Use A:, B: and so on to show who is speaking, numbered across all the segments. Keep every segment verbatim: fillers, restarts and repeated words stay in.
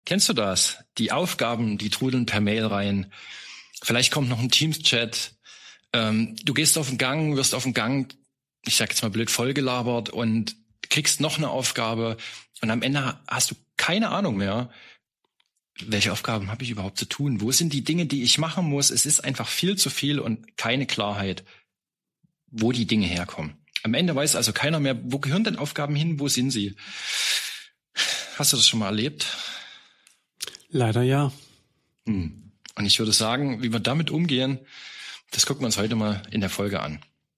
A: Kennst du das? Die Aufgaben, die trudeln per Mail rein. Vielleicht kommt noch ein Teams-Chat. Ähm, du gehst auf den Gang, wirst auf den Gang, ich sag jetzt mal blöd, vollgelabert und kriegst noch eine Aufgabe. Und am Ende hast du keine Ahnung mehr, welche Aufgaben habe ich überhaupt zu tun? Wo sind die Dinge, die ich machen muss? Es ist einfach viel zu viel und keine Klarheit, wo die Dinge herkommen. Am Ende weiß also keiner mehr, wo gehören denn Aufgaben hin? Wo sind sie? Hast du das schon mal erlebt?
B: Leider ja.
A: Hm. Und ich würde sagen, wie wir damit umgehen, das gucken wir uns heute mal in der Folge an.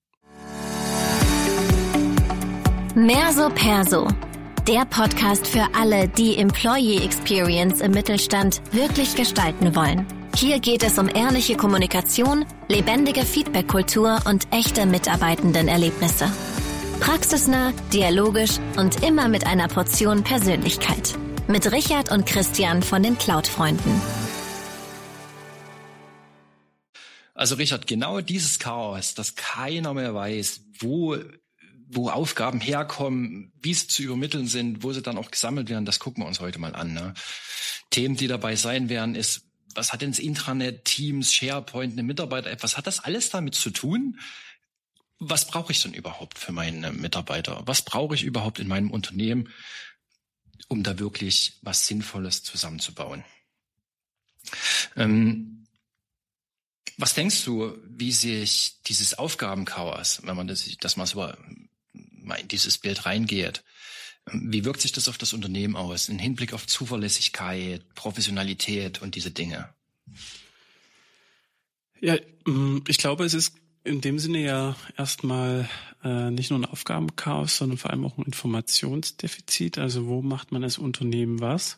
C: Mehr so Perso. Der Podcast für alle, die Employee Experience im Mittelstand wirklich gestalten wollen. Hier geht es um ehrliche Kommunikation, lebendige Feedback-Kultur und echte Mitarbeitendenerlebnisse. Praxisnah, dialogisch und immer mit einer Portion Persönlichkeit. Mit Richard und Christian von den Cloud-Freunden.
A: Also Richard, genau dieses Chaos, dass keiner mehr weiß, wo, wo Aufgaben herkommen, wie sie zu übermitteln sind, wo sie dann auch gesammelt werden, das gucken wir uns heute mal an. Ne? Themen, die dabei sein werden, ist, was hat denn das Intranet, Teams, SharePoint, eine Mitarbeiter-App, was hat das alles damit zu tun? Was brauche ich denn überhaupt für meine Mitarbeiter? Was brauche ich überhaupt in meinem Unternehmen, um da wirklich was Sinnvolles zusammenzubauen? Ähm, was denkst du, wie sich dieses Aufgabenchaos, wenn man das, dass man so mal in dieses Bild reingeht, wie wirkt sich das auf das Unternehmen aus, im Hinblick auf Zuverlässigkeit, Professionalität und diese Dinge?
B: Ja, ich glaube, es ist in dem Sinne ja erstmal äh, nicht nur ein Aufgabenchaos, sondern vor allem auch ein Informationsdefizit. Also wo macht man als Unternehmen was?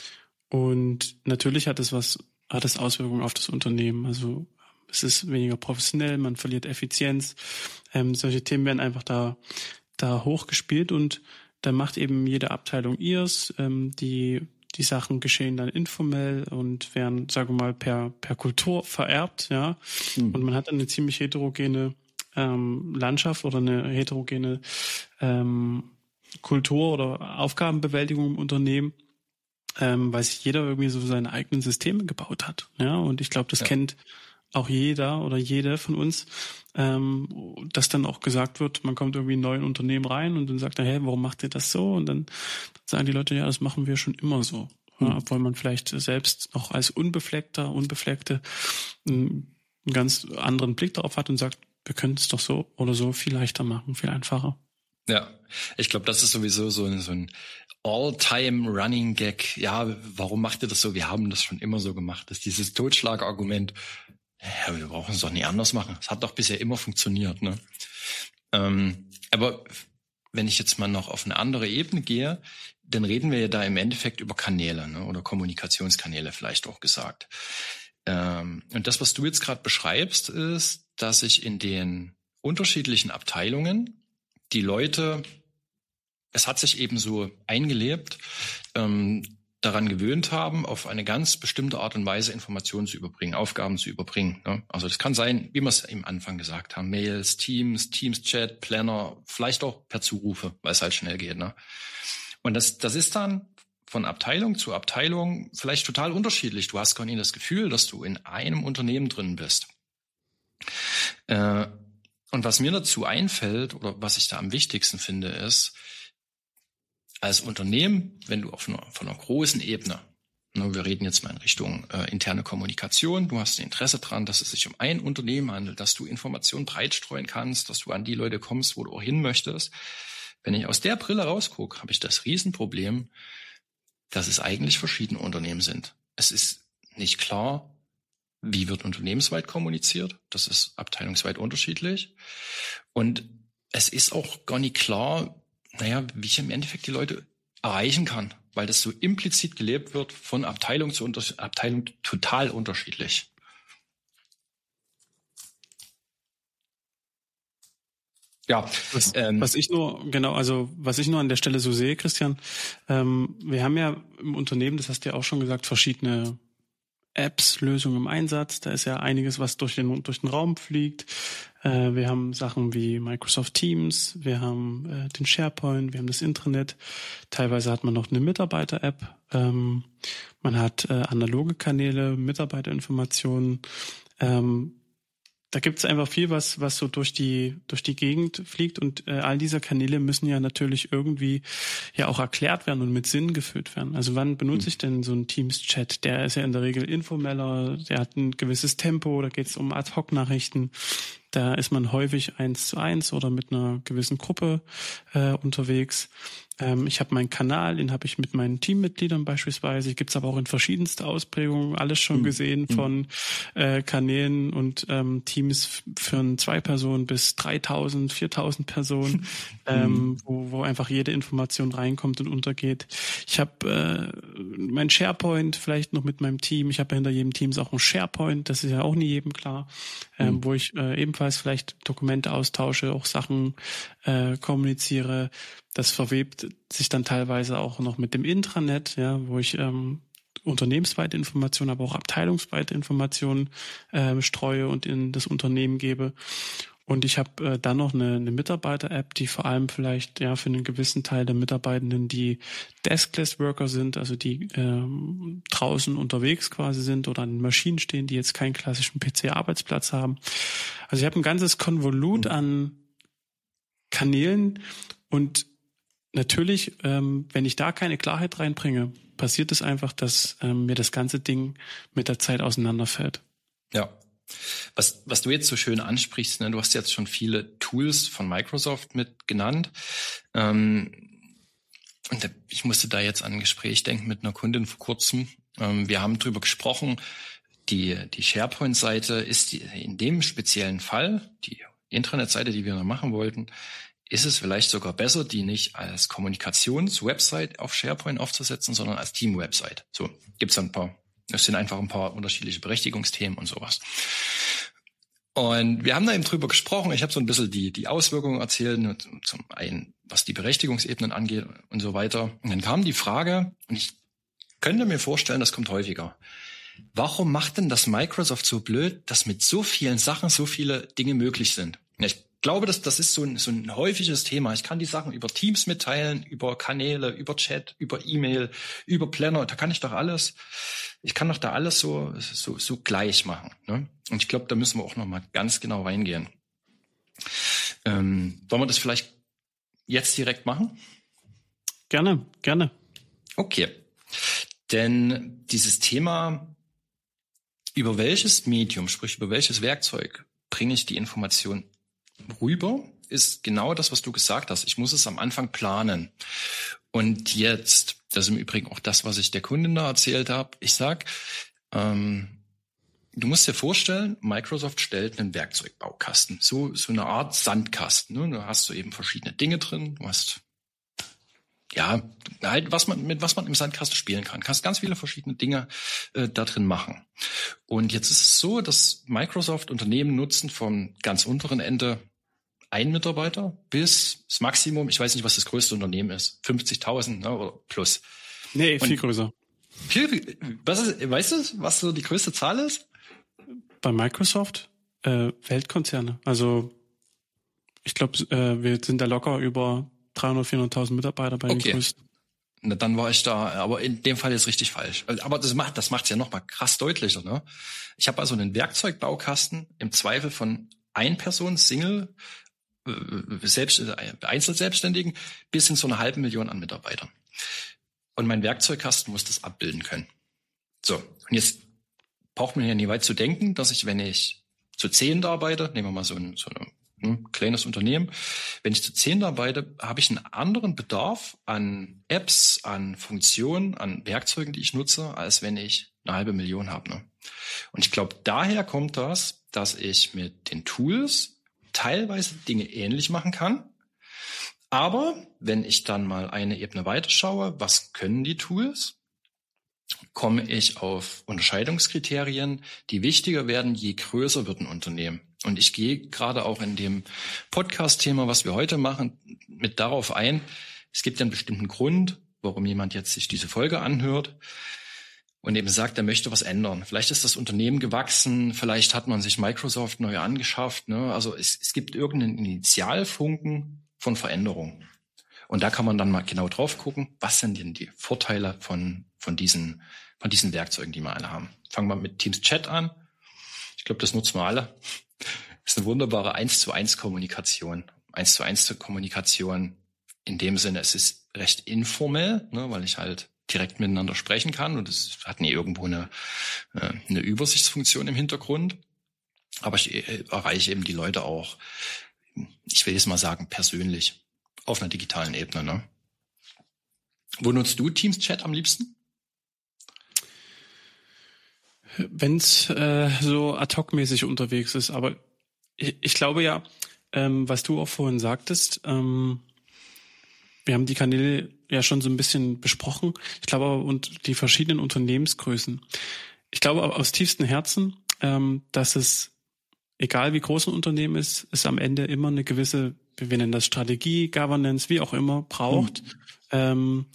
B: Und natürlich hat es was, hat es Auswirkungen auf das Unternehmen. Also es ist weniger professionell, man verliert Effizienz. Ähm, solche Themen werden einfach da da hochgespielt und dann macht eben jede Abteilung ihrs. Ähm, die Die Sachen geschehen dann informell und werden, sagen wir mal, per per Kultur vererbt, ja. Mhm. Und man hat dann eine ziemlich heterogene ähm, Landschaft oder eine heterogene ähm, Kultur oder Aufgabenbewältigung im Unternehmen, ähm, weil sich jeder irgendwie so seine eigenen Systeme gebaut hat, ja. Und ich glaube, das ja. kennt auch jeder oder jede von uns, ähm, dass dann auch gesagt wird, man kommt irgendwie in ein neues Unternehmen rein und dann sagt er, hey, warum macht ihr das so? Und dann sagen die Leute, ja, das machen wir schon immer so. Ja, mhm. Obwohl man vielleicht selbst noch als Unbefleckter, Unbefleckte einen ganz anderen Blick darauf hat und sagt, wir können es doch so oder so viel leichter machen, viel einfacher.
A: Ja, ich glaube, das ist sowieso so ein, so ein All-Time-Running-Gag. Ja, warum macht ihr das so? Wir haben das schon immer so gemacht. Das ist dieses Totschlagargument. Ja, wir brauchen es doch nie anders machen. Es hat doch bisher immer funktioniert, ne? Ähm, aber wenn ich jetzt mal noch auf eine andere Ebene gehe, dann reden wir ja da im Endeffekt über Kanäle, ne? Oder Kommunikationskanäle vielleicht auch gesagt. Ähm, und das, was du jetzt gerade beschreibst, ist, dass sich in den unterschiedlichen Abteilungen die Leute, es hat sich eben so eingelebt, ähm, daran gewöhnt haben, auf eine ganz bestimmte Art und Weise Informationen zu überbringen, Aufgaben zu überbringen. Ne? Also das kann sein, wie wir es im Anfang gesagt haben, Mails, Teams, Teams-Chat, Planner, vielleicht auch per Zurufe, weil es halt schnell geht. Ne? Und das, das ist dann von Abteilung zu Abteilung vielleicht total unterschiedlich. Du hast gar nicht das Gefühl, dass du in einem Unternehmen drin bist. Äh, und was mir dazu einfällt oder was ich da am wichtigsten finde, ist, als Unternehmen, wenn du auf einer, von einer großen Ebene, ne, wir reden jetzt mal in Richtung äh, interne Kommunikation, du hast ein Interesse dran, dass es sich um ein Unternehmen handelt, dass du Informationen breitstreuen kannst, dass du an die Leute kommst, wo du auch hin möchtest. Wenn ich aus der Brille rausgucke, habe ich das Riesenproblem, dass es eigentlich verschiedene Unternehmen sind. Es ist nicht klar, wie wird unternehmensweit kommuniziert. Das ist abteilungsweit unterschiedlich. Und es ist auch gar nicht klar, naja, wie ich im Endeffekt die Leute erreichen kann, weil das so implizit gelebt wird, von Abteilung zu unter- Abteilung total unterschiedlich.
B: Ja, was, ähm, was ich nur, genau, also was ich nur an der Stelle so sehe, Christian, ähm, wir haben ja im Unternehmen, das hast du ja auch schon gesagt, verschiedene Apps, Lösungen im Einsatz. Da ist ja einiges, was durch den durch den Raum fliegt. Äh, wir haben Sachen wie Microsoft Teams, wir haben äh, den SharePoint, wir haben das Intranet. Teilweise hat man noch eine Mitarbeiter-App. Ähm, man hat äh, analoge Kanäle, Mitarbeiterinformationen. Ähm, Da gibt es einfach viel, was was so durch die durch die Gegend fliegt, und äh, all diese Kanäle müssen ja natürlich irgendwie ja auch erklärt werden und mit Sinn gefüllt werden. Also wann benutze ich denn so einen Teams-Chat? Der ist ja in der Regel informeller, der hat ein gewisses Tempo, da geht es um Ad-Hoc-Nachrichten. Da ist man häufig eins zu eins oder mit einer gewissen Gruppe äh, unterwegs. Ähm, ich habe meinen Kanal, den habe ich mit meinen Teammitgliedern beispielsweise. Gibt es aber auch in verschiedensten Ausprägungen, alles schon mhm. gesehen, von äh, Kanälen und ähm, Teams für zwei Personen bis dreitausend, viertausend Personen, ähm, wo, wo einfach jede Information reinkommt und untergeht. Ich habe äh, mein SharePoint vielleicht noch mit meinem Team. Ich habe ja hinter jedem Team auch ein SharePoint, das ist ja auch nie jedem klar, ähm, mhm. wo ich äh, ebenfalls vielleicht Dokumente austausche, auch Sachen äh, kommuniziere. Das verwebt sich dann teilweise auch noch mit dem Intranet, ja, wo ich ähm, unternehmensweite Informationen, aber auch abteilungsweite Informationen äh, streue und in das Unternehmen gebe. Und ich habe äh, dann noch eine, eine Mitarbeiter-App, die vor allem vielleicht ja für einen gewissen Teil der Mitarbeitenden, die Deskless-Worker sind, also die ähm, draußen unterwegs quasi sind oder an Maschinen stehen, die jetzt keinen klassischen P C-Arbeitsplatz haben. Also ich habe ein ganzes Konvolut an Kanälen, und natürlich, ähm, wenn ich da keine Klarheit reinbringe, passiert es einfach, dass ähm, mir das ganze Ding mit der Zeit auseinanderfällt.
A: Ja. Was, was du jetzt so schön ansprichst, ne, du hast jetzt schon viele Tools von Microsoft mit genannt. Ähm, und ich musste da jetzt an ein Gespräch denken mit einer Kundin vor kurzem. Ähm, wir haben drüber gesprochen, die, die SharePoint-Seite ist die, in dem speziellen Fall, die Intranet-Seite, die wir noch machen wollten, ist es vielleicht sogar besser, die nicht als Kommunikations-Website auf SharePoint aufzusetzen, sondern als Team-Website. So, gibt's dann ein paar, das sind einfach ein paar unterschiedliche Berechtigungsthemen und sowas. Und wir haben da eben drüber gesprochen. Ich habe so ein bisschen die, die Auswirkungen erzählt, zum einen, was die Berechtigungsebenen angeht und so weiter. Und dann kam die Frage, und ich könnte mir vorstellen, das kommt häufiger. Warum macht denn das Microsoft so blöd, dass mit so vielen Sachen so viele Dinge möglich sind? Ich glaube, das, das ist so ein, so ein häufiges Thema. Ich kann die Sachen über Teams mitteilen, über Kanäle, über Chat, über E-Mail, über Planner. Da kann ich doch alles, ich kann doch da alles so, so, so gleich machen, ne? Und ich glaube, da müssen wir auch noch mal ganz genau reingehen. Ähm, wollen wir das vielleicht jetzt direkt machen?
B: Gerne, gerne.
A: Okay. Denn dieses Thema, über welches Medium, sprich über welches Werkzeug bringe ich die Information rüber, ist genau das, was du gesagt hast. Ich muss es am Anfang planen. Und jetzt, das ist im Übrigen auch das, was ich der Kundin da erzählt habe. Ich sag, ähm, du musst dir vorstellen, Microsoft stellt einen Werkzeugbaukasten, so so eine Art Sandkasten. Ne? Da hast du eben verschiedene Dinge drin. Du hast ja halt was man mit was man im Sandkasten spielen kann. Du kannst ganz viele verschiedene Dinge äh, da drin machen. Und jetzt ist es so, dass Microsoft Unternehmen nutzen vom ganz unteren Ende ein Mitarbeiter bis das Maximum, ich weiß nicht, was das größte Unternehmen ist, fünfzigtausend, ne, oder plus.
B: Nee, viel
A: Und
B: größer.
A: Viel, was ist, weißt du, was so die größte Zahl ist?
B: Bei Microsoft äh, Weltkonzerne. Also ich glaube, äh, wir sind da locker über dreihundert, vierhunderttausend Mitarbeiter bei
A: okay.
B: den größten.
A: Na, dann war ich da, aber in dem Fall jetzt richtig falsch. Aber das macht das macht's ja noch mal krass deutlicher. Ne? Ich habe also einen Werkzeugbaukasten im Zweifel von ein Person, Single, selbst, Einzelselbstständigen bis hin zu einer halben Million an Mitarbeitern. Und mein Werkzeugkasten muss das abbilden können. So, und jetzt braucht man ja nie weit zu denken, dass ich, wenn ich zu zehn arbeite, nehmen wir mal so ein, so ein hm, kleines Unternehmen, wenn ich zu zehn arbeite, habe ich einen anderen Bedarf an Apps, an Funktionen, an Werkzeugen, die ich nutze, als wenn ich eine halbe Million habe. Ne? Und ich glaube, daher kommt das, dass ich mit den Tools teilweise Dinge ähnlich machen kann. Aber wenn ich dann mal eine Ebene weiterschaue, was können die Tools, komme ich auf Unterscheidungskriterien, die wichtiger werden, je größer wird ein Unternehmen. Und ich gehe gerade auch in dem Podcast-Thema, was wir heute machen, mit darauf ein, es gibt ja einen bestimmten Grund, warum jemand jetzt sich diese Folge anhört. und eben sagt, er möchte was ändern. Vielleicht ist das Unternehmen gewachsen, vielleicht hat man sich Microsoft neu angeschafft. Ne? Also es, es gibt irgendeinen Initialfunken von Veränderung. Und da kann man dann mal genau drauf gucken, was sind denn die Vorteile von, von, diesen, von diesen Werkzeugen, die wir alle haben. Fangen wir mit Teams Chat an. Ich glaube, das nutzen wir alle. Das ist eine wunderbare eins zu eins Kommunikation. eins zu eins Kommunikation in dem Sinne, es ist recht informell, ne, weil ich halt direkt miteinander sprechen kann und es hat nie irgendwo eine, eine Übersichtsfunktion im Hintergrund. Aber ich erreiche eben die Leute auch, ich will jetzt mal sagen, persönlich. Auf einer digitalen Ebene, ne? Wo nutzt du Teams Chat am liebsten?
B: Wenn es äh, so ad hoc-mäßig unterwegs ist, aber ich, ich glaube ja, ähm, was du auch vorhin sagtest, ähm, wir haben die Kanäle ja schon so ein bisschen besprochen. Ich glaube aber, und die verschiedenen Unternehmensgrößen. Ich glaube aber aus tiefstem Herzen, ähm, dass es, egal wie groß ein Unternehmen ist, es am Ende immer eine gewisse, wir nennen das Strategie, Governance, wie auch immer, braucht, mhm. ähm,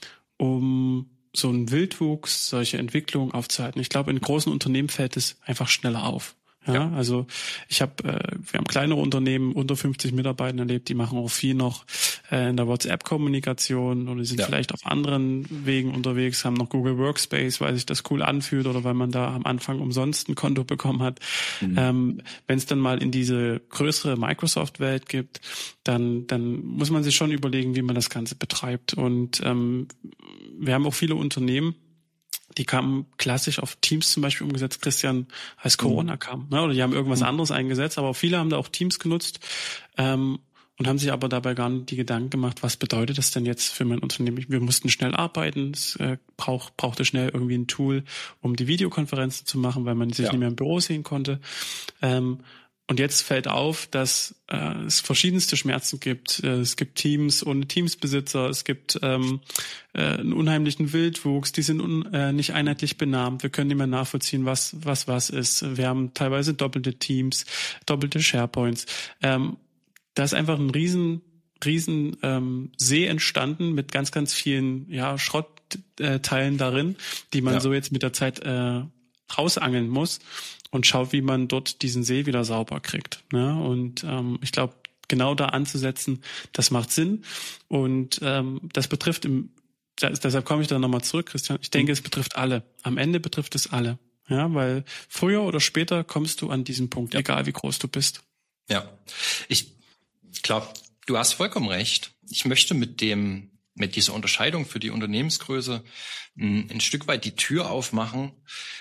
B: um so einen Wildwuchs, solche Entwicklungen aufzuhalten. Ich glaube, in großen Unternehmen fällt es einfach schneller auf. Ja, ja. Also ich habe, äh, wir haben kleinere Unternehmen unter fünfzig Mitarbeitern erlebt, die machen auch viel noch äh, in der WhatsApp-Kommunikation oder sind ja. vielleicht auf anderen Wegen unterwegs, haben noch Google Workspace, weil sich das cool anfühlt oder weil man da am Anfang umsonst ein Konto bekommen hat. Mhm. Ähm, wenn es dann mal in diese größere Microsoft-Welt gibt, dann dann muss man sich schon überlegen, wie man das Ganze betreibt. Und ähm, wir haben auch viele Unternehmen, die kamen klassisch auf Teams zum Beispiel umgesetzt, Christian, als Corona mhm. kam. Ne? Oder die haben irgendwas mhm. anderes eingesetzt, aber viele haben da auch Teams genutzt ähm, und haben sich aber dabei gar nicht die Gedanken gemacht, was bedeutet das denn jetzt für mein Unternehmen? Wir mussten schnell arbeiten, es äh, brauch, brauchte schnell irgendwie ein Tool, um die Videokonferenzen zu machen, weil man sich ja. nicht mehr im Büro sehen konnte. Ähm, Und jetzt fällt auf, dass äh, es verschiedenste Schmerzen gibt. Äh, es gibt Teams ohne Teamsbesitzer, es gibt ähm, äh, einen unheimlichen Wildwuchs, die sind un, äh, nicht einheitlich benannt. Wir können nicht mehr nachvollziehen, was was was ist. Wir haben teilweise doppelte Teams, doppelte SharePoints. Ähm, da ist einfach ein riesen riesen ähm, See entstanden mit ganz ganz vielen ja Schrottteilen darin, die man ja. so jetzt mit der Zeit äh, rausangeln muss. Und schaut, wie man dort diesen See wieder sauber kriegt. Ne? Und ähm, ich glaube, genau da anzusetzen, das macht Sinn. Und ähm, das betrifft, im, das, deshalb komme ich da nochmal zurück, Christian, ich denke, es betrifft alle. Am Ende betrifft es alle. Ja, weil früher oder später kommst du an diesen Punkt, ja. egal wie groß du bist.
A: Ja, ich glaube, du hast vollkommen recht. Ich möchte mit dem mit dieser Unterscheidung für die Unternehmensgröße ein, ein Stück weit die Tür aufmachen,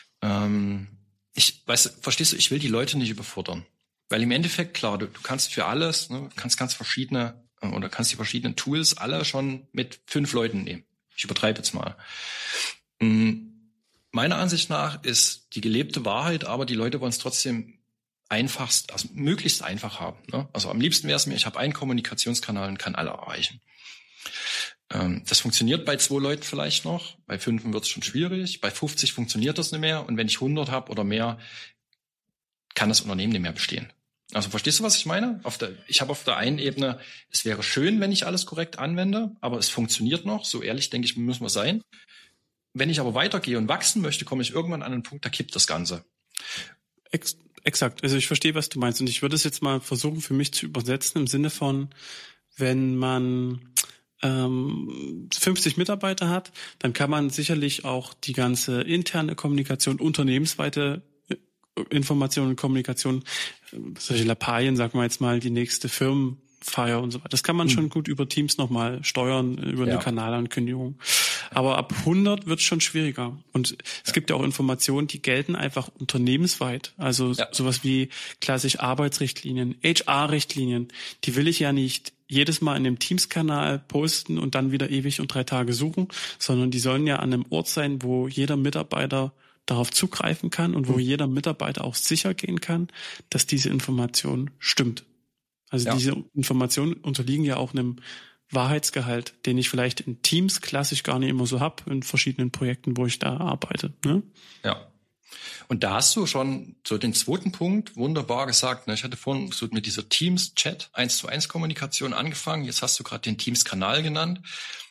A: ähm, Ich weiß, verstehst du, ich will die Leute nicht überfordern. Weil im Endeffekt, klar, du, du kannst für alles, ne, kannst ganz verschiedene, oder kannst die verschiedenen Tools alle schon mit fünf Leuten nehmen. Ich übertreibe jetzt mal. Meiner Ansicht nach ist die gelebte Wahrheit, aber die Leute wollen es trotzdem einfachst, also möglichst einfach haben. Ne? Also am liebsten wäre es mir, ich habe einen Kommunikationskanal und kann alle erreichen. Das funktioniert bei zwei Leuten vielleicht noch, bei fünf wird es schon schwierig, bei fünfzig funktioniert das nicht mehr und wenn ich hundert habe oder mehr, kann das Unternehmen nicht mehr bestehen. Also verstehst du, was ich meine? Auf der, ich habe auf der einen Ebene, es wäre schön, wenn ich alles korrekt anwende, aber es funktioniert noch, so ehrlich denke ich, müssen wir sein. Wenn ich aber weitergehe und wachsen möchte, komme ich irgendwann an einen Punkt, da kippt das Ganze.
B: Ex- exakt, also ich verstehe, was du meinst und ich würde es jetzt mal versuchen für mich zu übersetzen im Sinne von, wenn man fünfzig Mitarbeiter hat, dann kann man sicherlich auch die ganze interne Kommunikation, unternehmensweite Information und Kommunikation, solche Lappalien, sagen wir jetzt mal, die nächste Firmenfeier und so weiter. Das kann man mhm. schon gut über Teams nochmal steuern, über ja. eine Kanalankündigung. Aber ab hundert wird es schon schwieriger. Und es ja. gibt ja auch Informationen, die gelten einfach unternehmensweit. Also ja. sowas wie klassisch Arbeitsrichtlinien, H R-Richtlinien, die will ich ja nicht jedes Mal in dem Teams-Kanal posten und dann wieder ewig und drei Tage suchen, sondern die sollen ja an einem Ort sein, wo jeder Mitarbeiter darauf zugreifen kann und wo mhm. jeder Mitarbeiter auch sicher gehen kann, dass diese Information stimmt. Also ja. diese Informationen unterliegen ja auch einem Wahrheitsgehalt, den ich vielleicht in Teams klassisch gar nicht immer so habe, in verschiedenen Projekten, wo ich da arbeite. Ne?
A: Ja. Und da hast du schon so den zweiten Punkt wunderbar gesagt. Ne? Ich hatte vorhin so mit dieser Teams-Chat eins zu eins Kommunikation angefangen. Jetzt hast du gerade den Teams-Kanal genannt.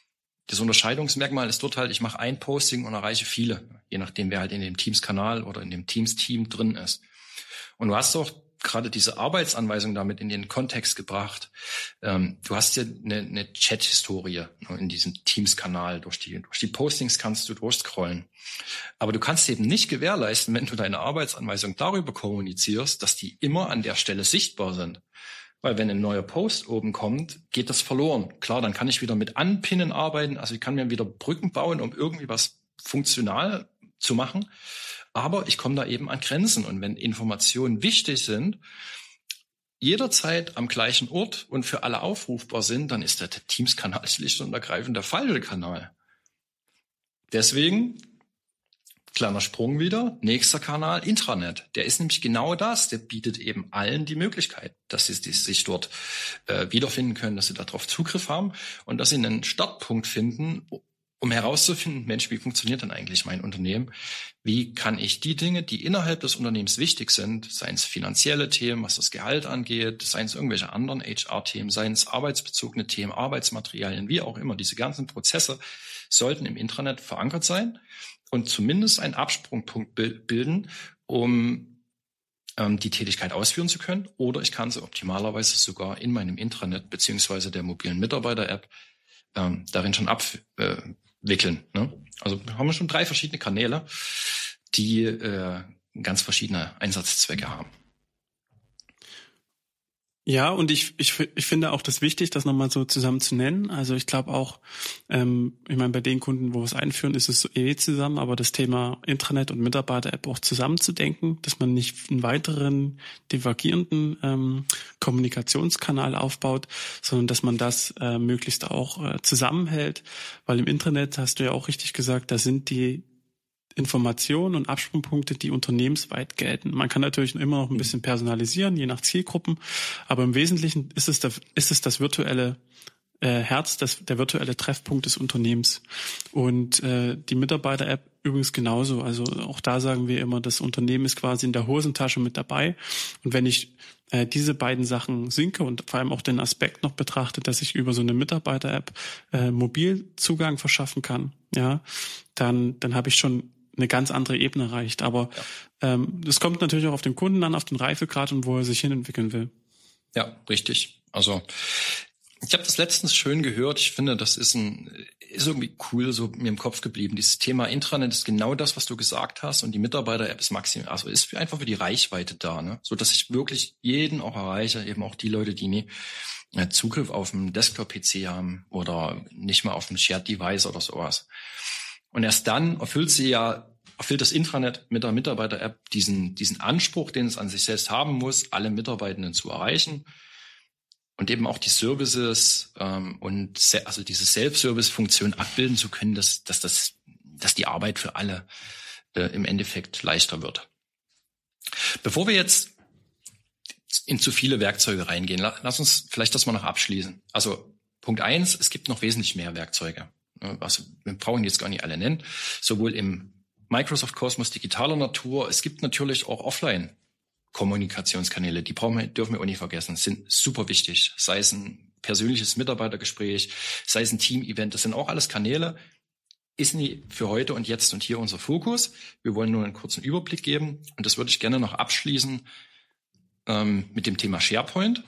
A: das Unterscheidungsmerkmal ist dort halt, ich mache ein Posting und erreiche viele, je nachdem, wer halt in dem Teams-Kanal oder in dem Teams-Team drin ist. Und du hast auch gerade diese Arbeitsanweisung damit in den Kontext gebracht. Ähm, du hast ja eine, eine Chat-Historie in diesem Teams-Kanal. Durch die, durch die Postings kannst du durchscrollen. Aber du kannst eben nicht gewährleisten, wenn du deine Arbeitsanweisung darüber kommunizierst, dass die immer an der Stelle sichtbar sind. Weil wenn ein neuer Post oben kommt, geht das verloren. Klar, dann kann ich wieder mit Anpinnen arbeiten. Also ich kann mir wieder Brücken bauen, um irgendwie was funktional zu machen. Aber ich komme da eben an Grenzen. Und wenn Informationen wichtig sind, jederzeit am gleichen Ort und für alle aufrufbar sind, dann ist der Teams-Kanal schlicht und ergreifend der falsche Kanal. Deswegen, kleiner Sprung wieder, nächster Kanal, Intranet. Der ist nämlich genau das. Der bietet eben allen die Möglichkeit, dass sie, die sich dort äh, wiederfinden können, dass sie darauf Zugriff haben und dass sie einen Startpunkt finden, um herauszufinden, Mensch, wie funktioniert denn eigentlich mein Unternehmen? Wie kann ich die Dinge, die innerhalb des Unternehmens wichtig sind, seien es finanzielle Themen, was das Gehalt angeht, seien es irgendwelche anderen H R-Themen, seien es arbeitsbezogene Themen, Arbeitsmaterialien, wie auch immer, diese ganzen Prozesse sollten im Intranet verankert sein und zumindest einen Absprungpunkt bilden, um ähm, die Tätigkeit ausführen zu können. Oder ich kann sie optimalerweise sogar in meinem Intranet beziehungsweise der mobilen Mitarbeiter-App ähm, darin schon abwickeln. Äh, ne? Also haben wir schon drei verschiedene Kanäle, die äh, ganz verschiedene Einsatzzwecke haben.
B: Ja, und ich, ich, ich finde auch das wichtig, das nochmal so zusammen zu nennen. Also ich glaube auch, ähm, ich meine, bei den Kunden, wo wir es einführen, ist es eh zusammen, aber das Thema Intranet und Mitarbeiter-App auch zusammenzudenken, dass man nicht einen weiteren divergierenden ähm, Kommunikationskanal aufbaut, sondern dass man das äh, möglichst auch äh, zusammenhält. Weil im Intranet, hast du ja auch richtig gesagt, da sind die Informationen und Absprungpunkte, die unternehmensweit gelten. Man kann natürlich immer noch ein bisschen personalisieren, je nach Zielgruppen, aber im Wesentlichen ist es, das, ist es das virtuelle äh, Herz, das, der virtuelle Treffpunkt des Unternehmens. Und äh, die Mitarbeiter-App übrigens genauso. Also auch da sagen wir immer, das Unternehmen ist quasi in der Hosentasche mit dabei. Und wenn ich äh, diese beiden Sachen sinke und vor allem auch den Aspekt noch betrachte, dass ich über so eine Mitarbeiter-App äh, Mobilzugang verschaffen kann, ja, dann, dann habe ich schon eine ganz andere Ebene erreicht. Aber ja. ähm, das kommt natürlich auch auf den Kunden an, auf den Reifegrad und wo er sich hinentwickeln will.
A: Ja, richtig. Also ich habe das letztens schön gehört. Ich finde, das ist ein ist irgendwie cool so mir im Kopf geblieben. Dieses Thema Intranet ist genau das, was du gesagt hast, und die Mitarbeiter-App ist maximal, also ist einfach für die Reichweite da, ne, so dass ich wirklich jeden auch erreiche, eben auch die Leute, die nie Zugriff auf einen Desktop-P C haben oder nicht mal auf ein Shared Device oder sowas. Und erst dann erfüllt sie ja, erfüllt das Intranet mit der Mitarbeiter-App diesen, diesen Anspruch, den es an sich selbst haben muss, alle Mitarbeitenden zu erreichen und eben auch die Services ähm, und se- also diese Self-Service-Funktion abbilden zu können, dass, dass das, dass die Arbeit für alle äh, im Endeffekt leichter wird. Bevor wir jetzt in zu viele Werkzeuge reingehen, lass uns vielleicht das mal noch abschließen. Also Punkt eins, es gibt noch wesentlich mehr Werkzeuge. Also wir brauchen jetzt gar nicht alle nennen, sowohl im Microsoft Kosmos digitaler Natur. Es gibt natürlich auch Offline-Kommunikationskanäle, die brauchen wir, dürfen wir auch nicht vergessen, sind super wichtig. Sei es ein persönliches Mitarbeitergespräch, sei es ein Team-Event, das sind auch alles Kanäle. Ist nie für heute und jetzt und hier unser Fokus. Wir wollen nur einen kurzen Überblick geben und das würde ich gerne noch abschließen ähm, mit dem Thema SharePoint.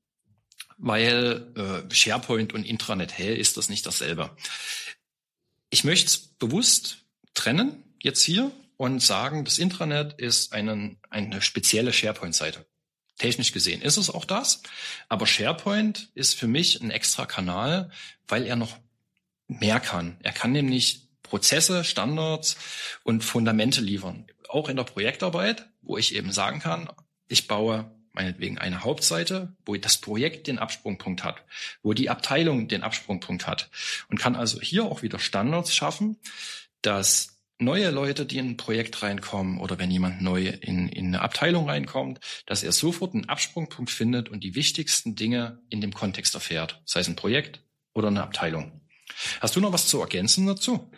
A: Weil äh, SharePoint und Intranet, hä, ist das nicht dasselbe? Ich möchte es bewusst trennen, jetzt hier, und sagen, das Intranet ist einen, eine spezielle SharePoint-Seite. Technisch gesehen ist es auch das, aber SharePoint ist für mich ein extra Kanal, weil er noch mehr kann. Er kann nämlich Prozesse, Standards und Fundamente liefern. Auch in der Projektarbeit, wo ich eben sagen kann, ich baue meinetwegen eine Hauptseite, wo das Projekt den Absprungpunkt hat, wo die Abteilung den Absprungpunkt hat und kann also hier auch wieder Standards schaffen, dass neue Leute, die in ein Projekt reinkommen oder wenn jemand neu in, in eine Abteilung reinkommt, dass er sofort einen Absprungpunkt findet und die wichtigsten Dinge in dem Kontext erfährt, sei es ein Projekt oder eine Abteilung. Hast du noch was zu ergänzen dazu?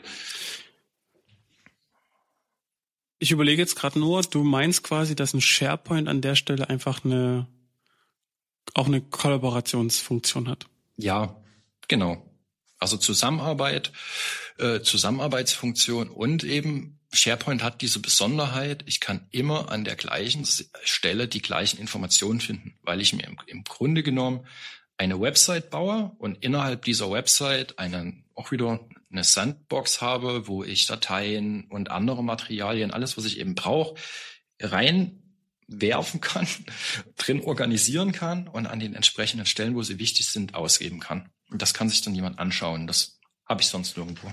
B: Ich überlege jetzt gerade nur, du meinst quasi, dass ein SharePoint an der Stelle einfach eine auch eine Kollaborationsfunktion hat.
A: Ja, genau. Also Zusammenarbeit, äh, Zusammenarbeitsfunktion und eben SharePoint hat diese Besonderheit, ich kann immer an der gleichen Stelle die gleichen Informationen finden, weil ich mir im, im Grunde genommen eine Website baue und innerhalb dieser Website einen, auch wieder eine Sandbox habe, wo ich Dateien und andere Materialien, alles, was ich eben brauche, reinwerfen kann, drin organisieren kann und an den entsprechenden Stellen, wo sie wichtig sind, ausgeben kann. Und das kann sich dann jemand anschauen. Das habe ich sonst nirgendwo.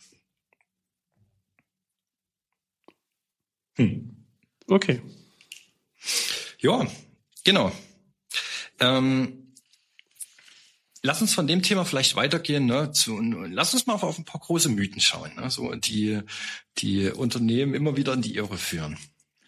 B: Hm. Okay.
A: Ja, genau. Ähm, lass uns von dem Thema vielleicht weitergehen. Ne, zu, lass uns mal auf, auf ein paar große Mythen schauen, ne, so die die Unternehmen immer wieder in die Irre führen.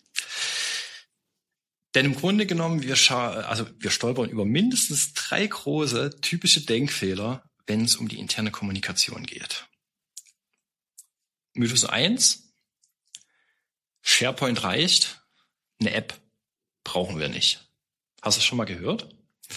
A: Denn im Grunde genommen, wir scha- also wir stolpern über mindestens drei große typische Denkfehler, wenn es um die interne Kommunikation geht. Mythos eins, SharePoint reicht, eine App brauchen wir nicht. Hast du das schon mal gehört?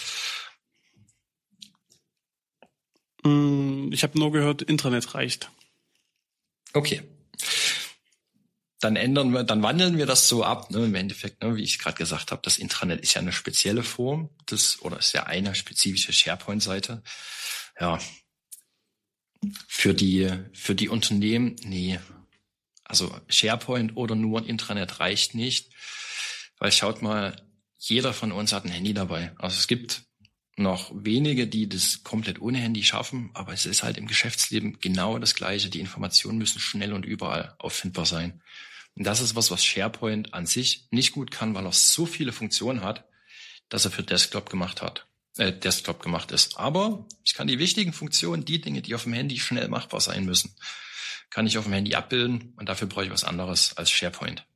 B: Ich habe nur gehört, Intranet reicht.
A: Okay. Dann ändern wir, dann wandeln wir das so ab, ne, im Endeffekt, ne, wie ich gerade gesagt habe, das Intranet ist ja eine spezielle Form, das, oder ist ja eine spezifische SharePoint-Seite. Ja. Für die, für die Unternehmen, nee. Also SharePoint oder nur ein Intranet reicht nicht, weil schaut mal, jeder von uns hat ein Handy dabei. Also es gibt noch wenige, die das komplett ohne Handy schaffen, aber es ist halt im Geschäftsleben genau das Gleiche. Die Informationen müssen schnell und überall auffindbar sein. Und das ist was, was SharePoint an sich nicht gut kann, weil er so viele Funktionen hat, dass er für Desktop gemacht hat, äh, Desktop gemacht ist. Aber ich kann die wichtigen Funktionen, die Dinge, die auf dem Handy schnell machbar sein müssen, kann ich auf dem Handy abbilden und dafür brauche ich was anderes als SharePoint.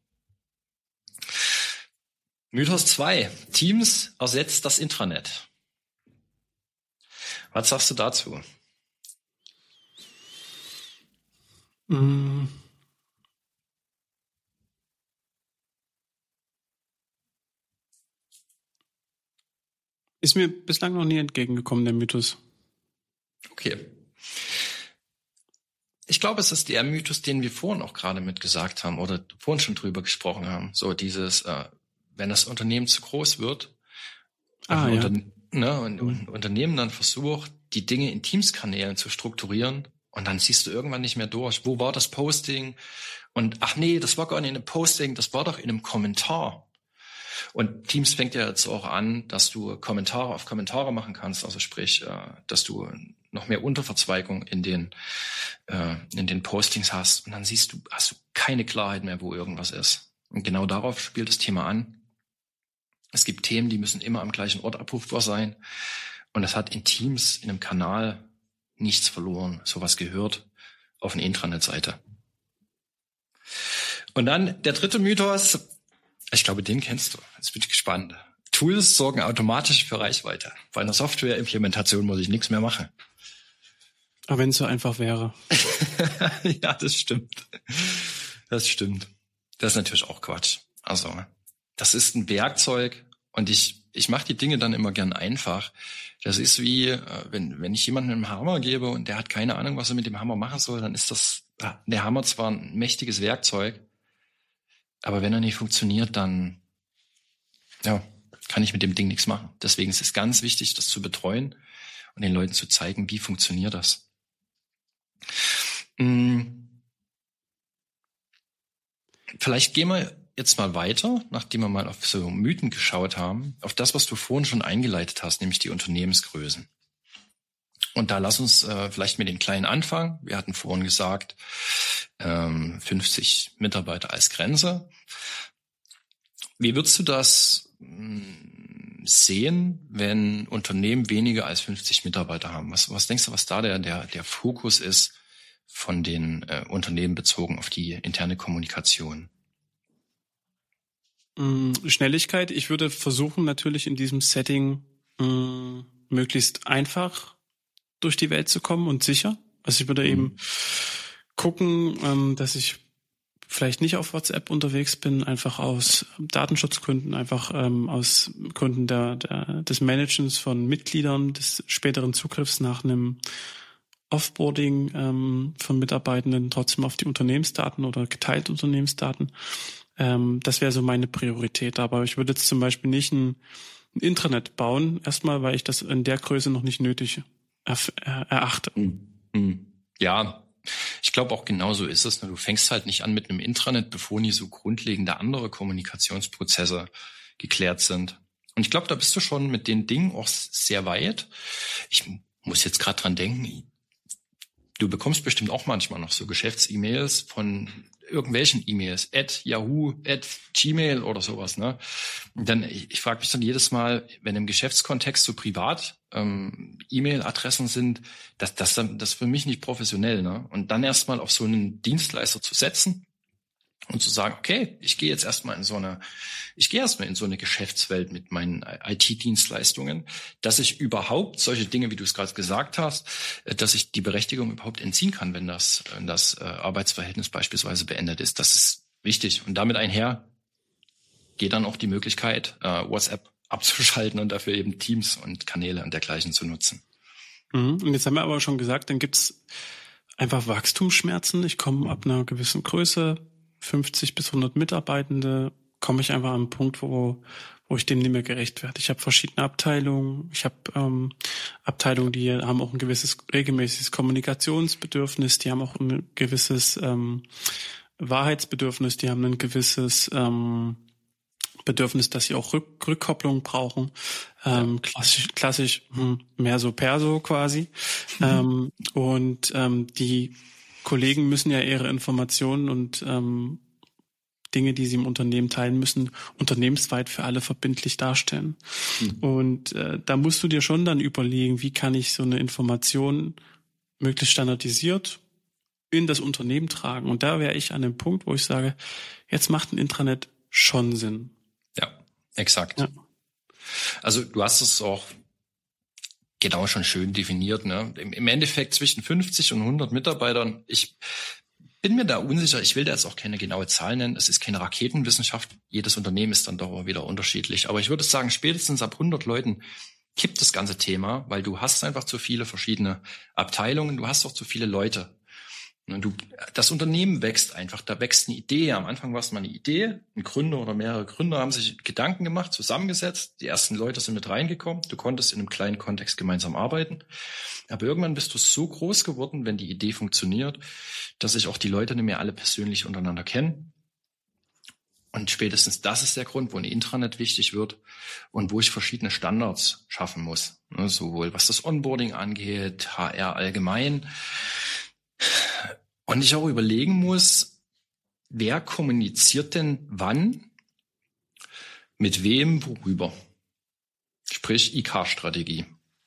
A: Mythos zwei. Teams ersetzt das Intranet. Was sagst du dazu?
B: Mm. Ist mir bislang noch nie entgegengekommen, der Mythos.
A: Okay. Ich glaube, es ist der Mythos, den wir vorhin auch gerade mit gesagt haben oder vorhin schon drüber gesprochen haben. So dieses, äh, wenn das Unternehmen zu groß wird,
B: ah, ja.
A: Unter, ne, und, und Unternehmen dann versucht, die Dinge in Teams-Kanälen zu strukturieren und dann siehst du irgendwann nicht mehr durch. Wo war das Posting? Und ach nee, das war gar nicht in einem Posting, das war doch in einem Kommentar. Und Teams fängt ja jetzt auch an, dass du Kommentare auf Kommentare machen kannst, also sprich, dass du noch mehr Unterverzweigung in den in den Postings hast. Und dann siehst du, hast du keine Klarheit mehr, wo irgendwas ist. Und genau darauf spielt das Thema an. Es gibt Themen, die müssen immer am gleichen Ort abrufbar sein. Und das hat in Teams, in einem Kanal nichts verloren. Sowas gehört auf eine Intranet-Seite. Und dann der dritte Mythos. Ich glaube, den kennst du. Jetzt bin ich gespannt. Tools sorgen automatisch für Reichweite. Bei einer Software-Implementation muss ich nichts mehr machen.
B: Aber wenn es so einfach wäre.
A: Ja, das stimmt. Das stimmt. Das ist natürlich auch Quatsch. Also, das ist ein Werkzeug und ich ich mache die Dinge dann immer gern einfach. Das ist wie, wenn wenn ich jemandem einen Hammer gebe und der hat keine Ahnung, was er mit dem Hammer machen soll, dann ist das der Hammer zwar ein mächtiges Werkzeug, aber wenn er nicht funktioniert, dann ja, kann ich mit dem Ding nichts machen. Deswegen ist es ganz wichtig, das zu betreuen und den Leuten zu zeigen, wie funktioniert das. Vielleicht gehen wir jetzt mal weiter, nachdem wir mal auf so Mythen geschaut haben, auf das, was du vorhin schon eingeleitet hast, nämlich die Unternehmensgrößen. Und da lass uns äh, vielleicht mit den kleinen anfangen. Wir hatten vorhin gesagt, ähm, fünfzig Mitarbeiter als Grenze. Wie würdest du das mh, sehen, wenn Unternehmen weniger als fünfzig Mitarbeiter haben? Was, was denkst du, was da der, der, der Fokus ist von den äh, Unternehmen bezogen auf die interne Kommunikation?
B: Schnelligkeit. Ich würde versuchen, natürlich in diesem Setting mh, möglichst einfach durch die Welt zu kommen und sicher. Also ich würde mhm. eben gucken, ähm, dass ich vielleicht nicht auf WhatsApp unterwegs bin, einfach aus Datenschutzgründen, einfach ähm, aus Gründen der, der, des Managens von Mitgliedern, des späteren Zugriffs nach einem Offboarding ähm, von Mitarbeitenden trotzdem auf die Unternehmensdaten oder geteilte Unternehmensdaten. Ähm, das wäre so meine Priorität. Aber ich würde jetzt zum Beispiel nicht ein, ein Intranet bauen, erstmal, weil ich das in der Größe noch nicht nötig er, er, erachte.
A: Ja, ich glaube auch genauso ist es. Du fängst halt nicht an mit einem Intranet, bevor nie so grundlegende andere Kommunikationsprozesse geklärt sind. Und ich glaube, da bist du schon mit den Dingen auch sehr weit. Ich muss jetzt gerade dran denken, du bekommst bestimmt auch manchmal noch so Geschäfts-E-Mails von irgendwelchen E-Mails, at Yahoo, at Gmail oder sowas, ne? Und dann, ich, ich frage mich dann jedes Mal, wenn im Geschäftskontext so privat ähm, E-Mail-Adressen sind, das, das, das ist für mich nicht professionell, ne? Und dann erstmal auf so einen Dienstleister zu setzen und zu sagen, okay, ich gehe jetzt erstmal in so eine, ich gehe erstmal in so eine Geschäftswelt mit meinen I T-Dienstleistungen, dass ich überhaupt solche Dinge, wie du es gerade gesagt hast, dass ich die Berechtigung überhaupt entziehen kann, wenn das, wenn das äh, Arbeitsverhältnis beispielsweise beendet ist. Das ist wichtig. Und damit einher geht dann auch die Möglichkeit, äh, WhatsApp abzuschalten und dafür eben Teams und Kanäle und dergleichen zu nutzen.
B: Mhm. Und jetzt haben wir aber schon gesagt, dann gibt's einfach Wachstumsschmerzen. Ich komme ab einer gewissen Größe, fünfzig bis hundert Mitarbeitende, komme ich einfach an einen Punkt, wo wo ich dem nicht mehr gerecht werde. Ich habe verschiedene Abteilungen. Ich habe ähm, Abteilungen, die haben auch ein gewisses regelmäßiges Kommunikationsbedürfnis. Die haben auch ein gewisses ähm, Wahrheitsbedürfnis. Die haben ein gewisses ähm, Bedürfnis, dass sie auch Rück- Rückkopplung brauchen. Ähm, klassisch, klassisch hm, mehr so perso quasi. Mhm. Ähm, und ähm, die Kollegen müssen ja ihre Informationen und ähm, Dinge, die sie im Unternehmen teilen müssen, unternehmensweit für alle verbindlich darstellen. Mhm. Und äh, da musst du dir schon dann überlegen, wie kann ich so eine Information möglichst standardisiert in das Unternehmen tragen. Und da wäre ich an dem Punkt, wo ich sage, jetzt macht ein Intranet schon Sinn.
A: Ja, exakt. Ja. Also du hast es auch genau schon schön definiert, ne? Im Endeffekt zwischen fünfzig und hundert Mitarbeitern. Ich bin mir da unsicher. Ich will da jetzt auch keine genaue Zahl nennen. Es ist keine Raketenwissenschaft. Jedes Unternehmen ist dann doch wieder unterschiedlich. Aber ich würde sagen, spätestens ab hundert Leuten kippt das ganze Thema, weil du hast einfach zu viele verschiedene Abteilungen. Du hast auch zu viele Leute. Und du, das Unternehmen wächst einfach. Da wächst eine Idee. Am Anfang war es mal eine Idee. Ein Gründer oder mehrere Gründer haben sich Gedanken gemacht, zusammengesetzt. Die ersten Leute sind mit reingekommen. Du konntest in einem kleinen Kontext gemeinsam arbeiten. Aber irgendwann bist du so groß geworden, wenn die Idee funktioniert, dass sich auch die Leute nicht mehr alle persönlich untereinander kennen. Und spätestens das ist der Grund, wo ein Intranet wichtig wird und wo ich verschiedene Standards schaffen muss. Sowohl was das Onboarding angeht, H R allgemein. Und ich auch überlegen muss, wer kommuniziert denn wann, mit wem, worüber. Sprich I K-Strategie.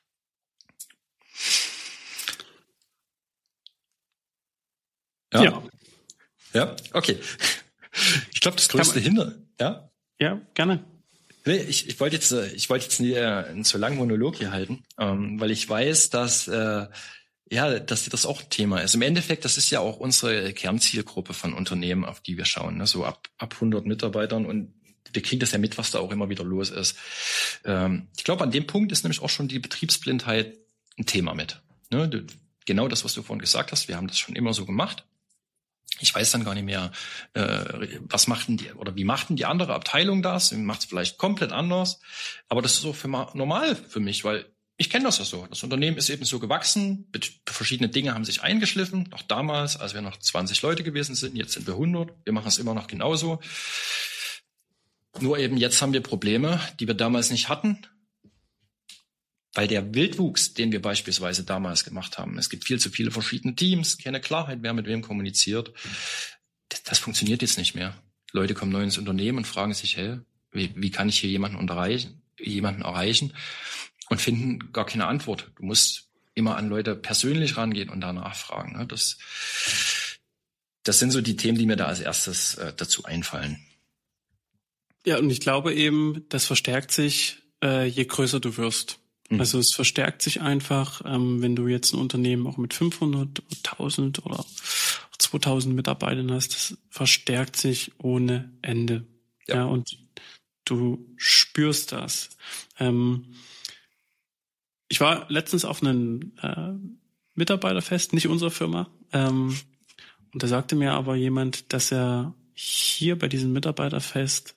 A: Ja. ja. Ja, okay. Ich glaube, das größte Hinder, ja?
B: Ja, gerne.
A: Ich, ich wollte jetzt, ich wollte jetzt nie äh, einen zu langen Monolog hier halten, ähm, weil ich weiß, dass äh, ja, dass das auch ein Thema ist. Im Endeffekt, das ist ja auch unsere Kernzielgruppe von Unternehmen, auf die wir schauen, ne? So ab ab hundert Mitarbeitern, und wir kriegen das ja mit, was da auch immer wieder los ist. Ähm, ich glaube, an dem Punkt ist nämlich auch schon die Betriebsblindheit ein Thema mit. Ne? Du, genau das, was du vorhin gesagt hast, wir haben das schon immer so gemacht. Ich weiß dann gar nicht mehr, äh, was machten die oder wie machten die andere Abteilung das? Macht es vielleicht komplett anders. Aber das ist so für normal für mich, weil ich kenne das ja so. Das Unternehmen ist eben so gewachsen. Verschiedene Dinge haben sich eingeschliffen. Noch damals, als wir noch zwanzig Leute gewesen sind, jetzt sind wir hundert. Wir machen es immer noch genauso. Nur eben jetzt haben wir Probleme, die wir damals nicht hatten. Weil der Wildwuchs, den wir beispielsweise damals gemacht haben, es gibt viel zu viele verschiedene Teams, keine Klarheit, wer mit wem kommuniziert. Das, das funktioniert jetzt nicht mehr. Leute kommen neu ins Unternehmen und fragen sich, hey, wie, wie kann ich hier jemanden unterreichen, jemanden erreichen, und finden gar keine Antwort. Du musst immer an Leute persönlich rangehen und da nachfragen. Das, das sind so die Themen, die mir da als erstes äh, dazu einfallen.
B: Ja, und ich glaube eben, das verstärkt sich, äh, je größer du wirst. Also es verstärkt sich einfach, ähm, wenn du jetzt ein Unternehmen auch mit fünfhundert, tausend oder zweitausend Mitarbeitern hast, das verstärkt sich ohne Ende. Ja, ja, und du spürst das. Ähm, ich war letztens auf einem äh, Mitarbeiterfest, nicht unsere Firma. Ähm, und da sagte mir aber jemand, dass er hier bei diesem Mitarbeiterfest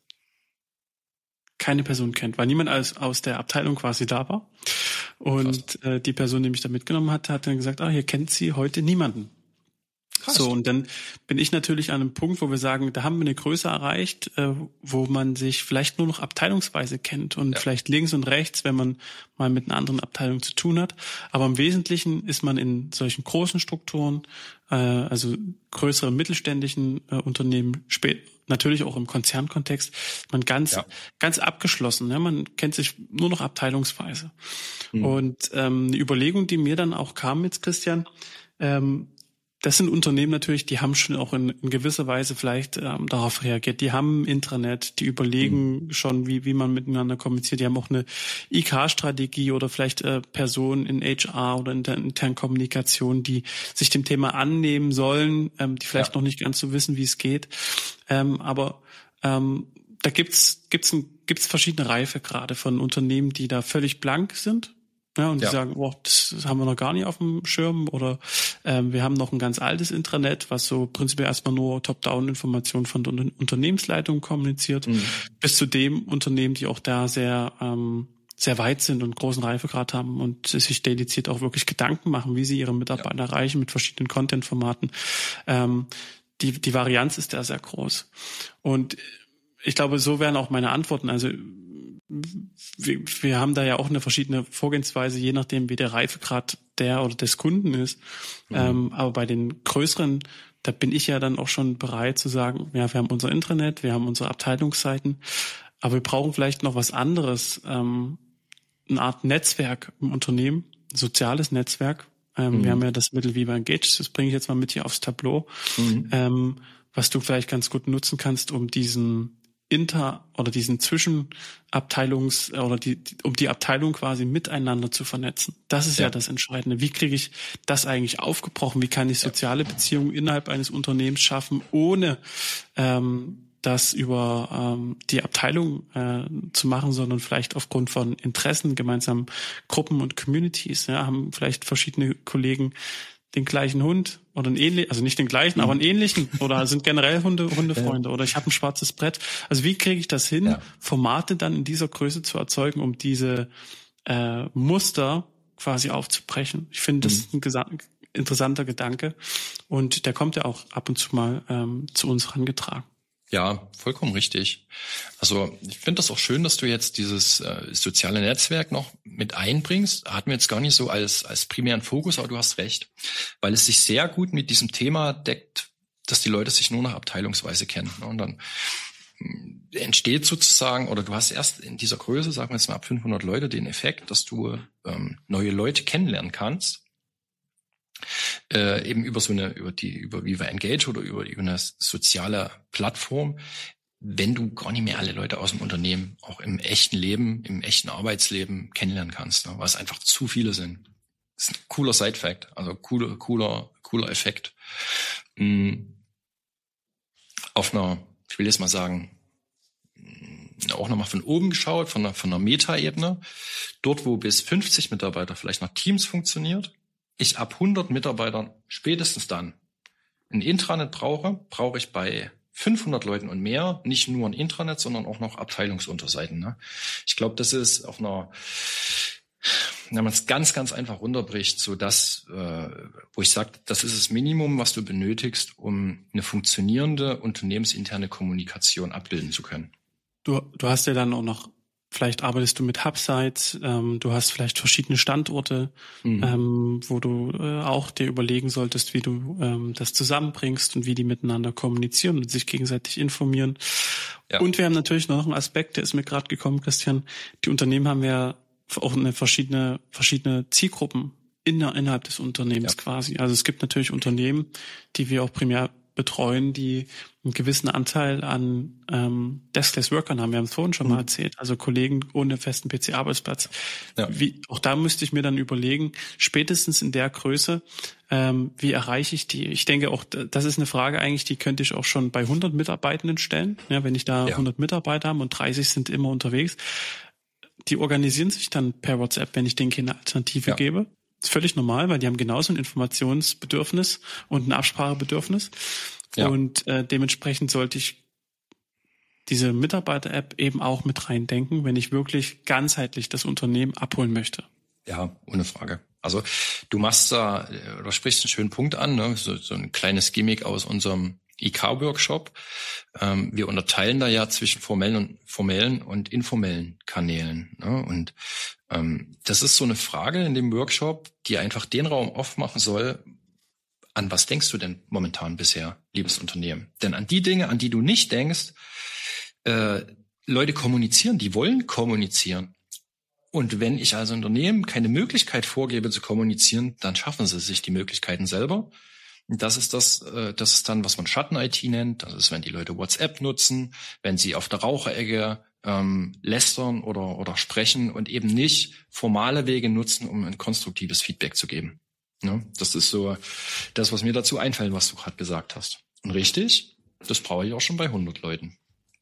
B: keine Person kennt, weil niemand aus, aus der Abteilung quasi da war. Und äh, die Person, die mich da mitgenommen hat, hat dann gesagt, ah, hier kennt sie heute niemanden. Krass. So, und dann bin ich natürlich an einem Punkt, wo wir sagen, da haben wir eine Größe erreicht, äh, wo man sich vielleicht nur noch abteilungsweise kennt und ja. vielleicht links und rechts, wenn man mal mit einer anderen Abteilung zu tun hat. Aber im Wesentlichen ist man in solchen großen Strukturen, äh, also größeren mittelständischen äh, Unternehmen, spät, natürlich auch im Konzernkontext, man ganz, ja. ganz abgeschlossen. Ne? Man kennt sich nur noch abteilungsweise. Mhm. Und ähm, eine Überlegung, die mir dann auch kam jetzt, Christian, ähm, das sind Unternehmen natürlich, die haben schon auch in, in gewisser Weise vielleicht ähm, darauf reagiert. Die haben ein Intranet, die überlegen mhm. schon, wie wie man miteinander kommuniziert. Die haben auch eine I K-Strategie oder vielleicht äh, Personen in H R oder in der internen Kommunikation, die sich dem Thema annehmen sollen, ähm, die vielleicht ja. noch nicht ganz so wissen, wie es geht. Ähm, aber ähm, da gibt's gibt's ein, gibt's verschiedene Reifegrade von Unternehmen, die da völlig blank sind. Ja, und die ja. sagen, oh, das haben wir noch gar nicht auf dem Schirm oder ähm, wir haben noch ein ganz altes Intranet, was so prinzipiell erstmal nur Top-Down-Informationen von der Unternehmensleitung kommuniziert, mhm. bis zu dem Unternehmen, die auch da sehr ähm, sehr weit sind und großen Reifegrad haben und sich dediziert auch wirklich Gedanken machen, wie sie ihre Mitarbeiter ja. erreichen mit verschiedenen Content-Formaten. Ähm, die die Varianz ist da sehr groß. Und ich glaube, so wären auch meine Antworten. Also Wir, wir haben da ja auch eine verschiedene Vorgehensweise, je nachdem, wie der Reifegrad der oder des Kunden ist. Mhm. Ähm, aber bei den größeren, da bin ich ja dann auch schon bereit zu sagen, ja, wir haben unser Intranet, wir haben unsere Abteilungsseiten, aber wir brauchen vielleicht noch was anderes, ähm, eine Art Netzwerk im Unternehmen, ein soziales Netzwerk. Ähm, mhm. Wir haben ja das Mittel Viva Engage, das bringe ich jetzt mal mit hier aufs Tableau, mhm. ähm, was du vielleicht ganz gut nutzen kannst, um diesen Inter- oder diesen Zwischenabteilungs- oder die, um die Abteilung quasi miteinander zu vernetzen. Das ist ja, ja das Entscheidende. Wie kriege ich das eigentlich aufgebrochen? Wie kann ich soziale Beziehungen innerhalb eines Unternehmens schaffen, ohne ähm, das über ähm, die Abteilung äh, zu machen, sondern vielleicht aufgrund von Interessen, gemeinsamen Gruppen und Communities. Ja, haben vielleicht verschiedene Kollegen den gleichen Hund oder einen ähnlichen, also nicht den gleichen, mhm. aber einen ähnlichen oder sind generell Hunde, Hundefreunde ja. oder ich habe ein schwarzes Brett. Also wie kriege ich das hin, ja. Formate dann in dieser Größe zu erzeugen, um diese äh, Muster quasi aufzubrechen? Ich finde, das mhm. ist ein interessanter Gedanke und der kommt ja auch ab und zu mal ähm, zu uns herangetragen.
A: Ja, vollkommen richtig. Also ich finde das auch schön, dass du jetzt dieses äh, soziale Netzwerk noch mit einbringst. Hatten wir jetzt gar nicht so als als primären Fokus, aber du hast recht, weil es sich sehr gut mit diesem Thema deckt, dass die Leute sich nur noch abteilungsweise kennen. Und dann entsteht sozusagen, oder du hast erst in dieser Größe, sagen wir jetzt mal ab fünfhundert Leute, den Effekt, dass du ähm, neue Leute kennenlernen kannst. Äh, eben über so eine, über die, über Viva Engage oder über, über eine soziale Plattform, wenn du gar nicht mehr alle Leute aus dem Unternehmen auch im echten Leben, im echten Arbeitsleben kennenlernen kannst, ne, weil es einfach zu viele sind. Das ist ein cooler Side-Fact, also cooler, cooler, cooler Effekt. Mhm. Auf einer, ich will jetzt mal sagen, auch nochmal von oben geschaut, von einer, von einer Meta-Ebene, dort, wo bis fünfzig Mitarbeiter vielleicht nach Teams funktioniert, ich ab hundert Mitarbeitern spätestens dann ein Intranet brauche, brauche ich bei fünfhundert Leuten und mehr nicht nur ein Intranet, sondern auch noch Abteilungsunterseiten. Ne? Ich glaube, das ist auf einer, wenn man es ganz, ganz einfach runterbricht, so dass, äh, wo ich sage, das ist das Minimum, was du benötigst, um eine funktionierende unternehmensinterne Kommunikation abbilden zu können.
B: Du, du hast ja dann auch noch, vielleicht arbeitest du mit Hubsites, ähm, du hast vielleicht verschiedene Standorte, mhm. ähm, wo du äh, auch dir überlegen solltest, wie du ähm, das zusammenbringst und wie die miteinander kommunizieren und sich gegenseitig informieren. Ja. Und wir haben natürlich noch einen Aspekt, der ist mir gerade gekommen, Christian. Die Unternehmen haben ja auch eine verschiedene verschiedene Zielgruppen in, innerhalb des Unternehmens ja. quasi. Also es gibt natürlich Unternehmen, die wir auch primär betreuen, die einen gewissen Anteil an ähm, Deskless Workern haben. Wir haben es vorhin schon mhm. mal erzählt. Also Kollegen ohne festen P C-Arbeitsplatz. Ja. Wie, auch da müsste ich mir dann überlegen, spätestens in der Größe, ähm, wie erreiche ich die? Ich denke auch, das ist eine Frage eigentlich, die könnte ich auch schon bei hundert Mitarbeitenden stellen. Ja, wenn ich da ja. hundert Mitarbeiter habe und dreißig sind immer unterwegs. Die organisieren sich dann per WhatsApp, wenn ich denen keine Alternative ja. gebe. Das ist völlig normal, weil die haben genauso ein Informationsbedürfnis und ein Absprachebedürfnis. Ja. Und äh, dementsprechend sollte ich diese Mitarbeiter-App eben auch mit reindenken, wenn ich wirklich ganzheitlich das Unternehmen abholen möchte.
A: Ja, ohne Frage. Also du machst da, oder sprichst einen schönen Punkt an, ne? so, so ein kleines Gimmick aus unserem I K-Workshop. Ähm, wir unterteilen da ja zwischen formellen und formellen und informellen Kanälen. Ne? Und ähm, das ist so eine Frage in dem Workshop, die einfach den Raum aufmachen soll. An was denkst du denn momentan bisher, liebes Unternehmen? Denn an die Dinge, an die du nicht denkst, äh, Leute kommunizieren, die wollen kommunizieren. Und wenn ich als Unternehmen keine Möglichkeit vorgebe zu kommunizieren, dann schaffen sie sich die Möglichkeiten selber. Und das ist das, äh, das ist dann, was man Schatten-I T nennt. Das ist, wenn die Leute WhatsApp nutzen, wenn sie auf der Raucherecke ähm, lästern oder oder sprechen und eben nicht formale Wege nutzen, um ein konstruktives Feedback zu geben. Ja, das ist so das, was mir dazu einfällt, was du gerade gesagt hast. Und richtig, das brauche ich auch schon bei hundert Leuten.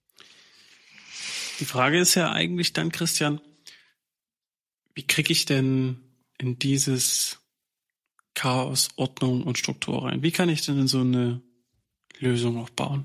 B: Die Frage ist ja eigentlich dann, Christian, wie kriege ich denn in dieses Chaos, Ordnung und Struktur rein? Wie kann ich denn in so eine Lösung auch bauen?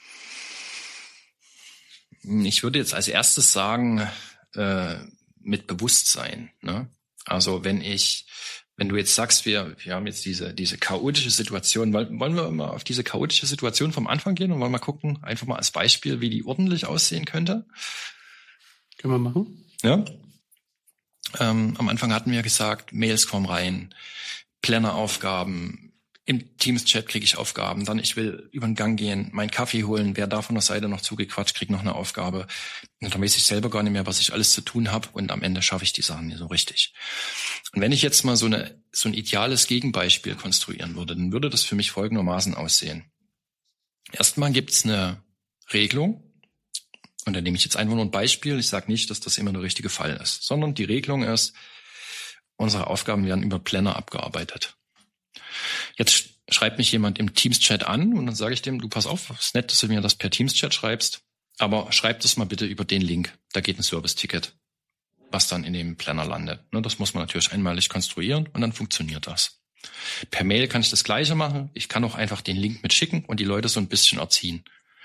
A: Ich würde jetzt als erstes sagen, äh, mit Bewusstsein. Ne? Also wenn ich, wenn du jetzt sagst, wir, wir haben jetzt diese, diese chaotische Situation, wollen wir mal auf diese chaotische Situation vom Anfang gehen und wollen mal gucken, einfach mal als Beispiel, wie die ordentlich aussehen könnte?
B: Können wir machen.
A: Ja. Ähm, am Anfang hatten wir gesagt, Mails kommen rein, Planner-Aufgaben, im Teams-Chat kriege ich Aufgaben, dann ich will über den Gang gehen, meinen Kaffee holen, wer da von der Seite noch zugequatscht, kriegt noch eine Aufgabe. Und dann weiß ich selber gar nicht mehr, was ich alles zu tun habe und am Ende schaffe ich die Sachen nicht so richtig. Und wenn ich jetzt mal so eine so ein ideales Gegenbeispiel konstruieren würde, dann würde das für mich folgendermaßen aussehen. Erstmal gibt's eine Regelung, und da nehme ich jetzt einfach nur ein Beispiel. Ich sage nicht, dass das immer der richtige Fall ist, sondern die Regelung ist, unsere Aufgaben werden über Planner abgearbeitet. Jetzt schreibt mich jemand im Teams-Chat an und dann sage ich dem, du pass auf, ist nett, dass du mir das per Teams-Chat schreibst, aber schreib das mal bitte über den Link. Da geht ein Service-Ticket, was dann in dem Planner landet. Das muss man natürlich einmalig konstruieren und dann funktioniert das. Per Mail kann ich das Gleiche machen. Ich kann auch einfach den Link mitschicken und die Leute so ein bisschen erziehen.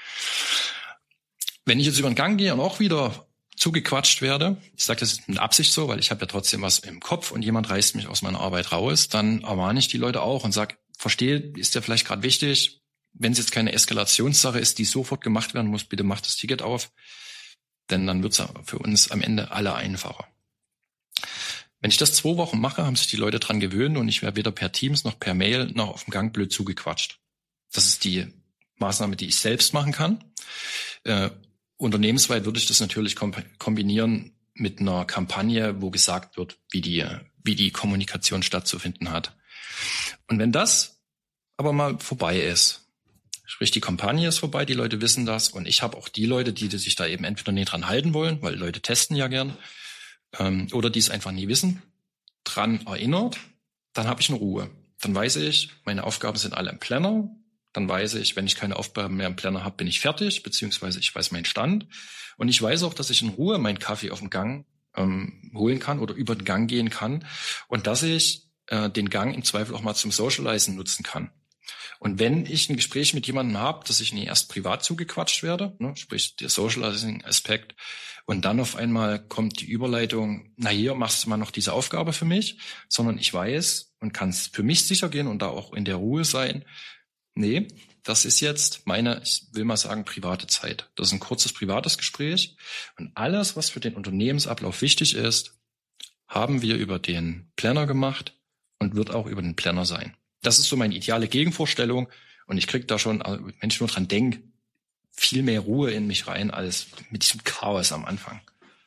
A: Wenn ich jetzt über den Gang gehe und auch wieder zugequatscht werde, ich sage das jetzt mit Absicht so, weil ich habe ja trotzdem was im Kopf und jemand reißt mich aus meiner Arbeit raus, dann ermahne ich die Leute auch und sage, verstehe, ist ja vielleicht gerade wichtig, wenn es jetzt keine Eskalationssache ist, die sofort gemacht werden muss, bitte macht das Ticket auf, denn dann wird es für uns am Ende alle einfacher. Wenn ich das zwei Wochen mache, haben sich die Leute dran gewöhnt und ich werde weder per Teams noch per Mail noch auf dem Gang blöd zugequatscht. Das ist die Maßnahme, die ich selbst machen kann. Äh, Unternehmensweit würde ich das natürlich kombinieren mit einer Kampagne, wo gesagt wird, wie die, wie die Kommunikation stattzufinden hat. Und wenn das aber mal vorbei ist, sprich die Kampagne ist vorbei, die Leute wissen das und ich habe auch die Leute, die sich da eben entweder nicht dran halten wollen, weil Leute testen ja gern, ähm, oder die es einfach nie wissen, dran erinnert, dann habe ich eine Ruhe. Dann weiß ich, meine Aufgaben sind alle im Planner. Dann weiß ich, wenn ich keine Aufgaben mehr im Planner habe, bin ich fertig, beziehungsweise ich weiß meinen Stand. Und ich weiß auch, dass ich in Ruhe meinen Kaffee auf dem Gang ähm, holen kann oder über den Gang gehen kann und dass ich äh, den Gang im Zweifel auch mal zum Socializen nutzen kann. Und wenn ich ein Gespräch mit jemandem habe, dass ich nie erst privat zugequatscht werde, ne, sprich der Socializing-Aspekt, und dann auf einmal kommt die Überleitung, na hier, machst du mal noch diese Aufgabe für mich, sondern ich weiß und kann für mich sicher gehen und da auch in der Ruhe sein, nee, das ist jetzt meine, ich will mal sagen, private Zeit. Das ist ein kurzes privates Gespräch. Und alles, was für den Unternehmensablauf wichtig ist, haben wir über den Planner gemacht und wird auch über den Planner sein. Das ist so meine ideale Gegenvorstellung. Und ich kriege da schon, wenn ich nur dran denke, viel mehr Ruhe in mich rein als mit diesem Chaos am Anfang.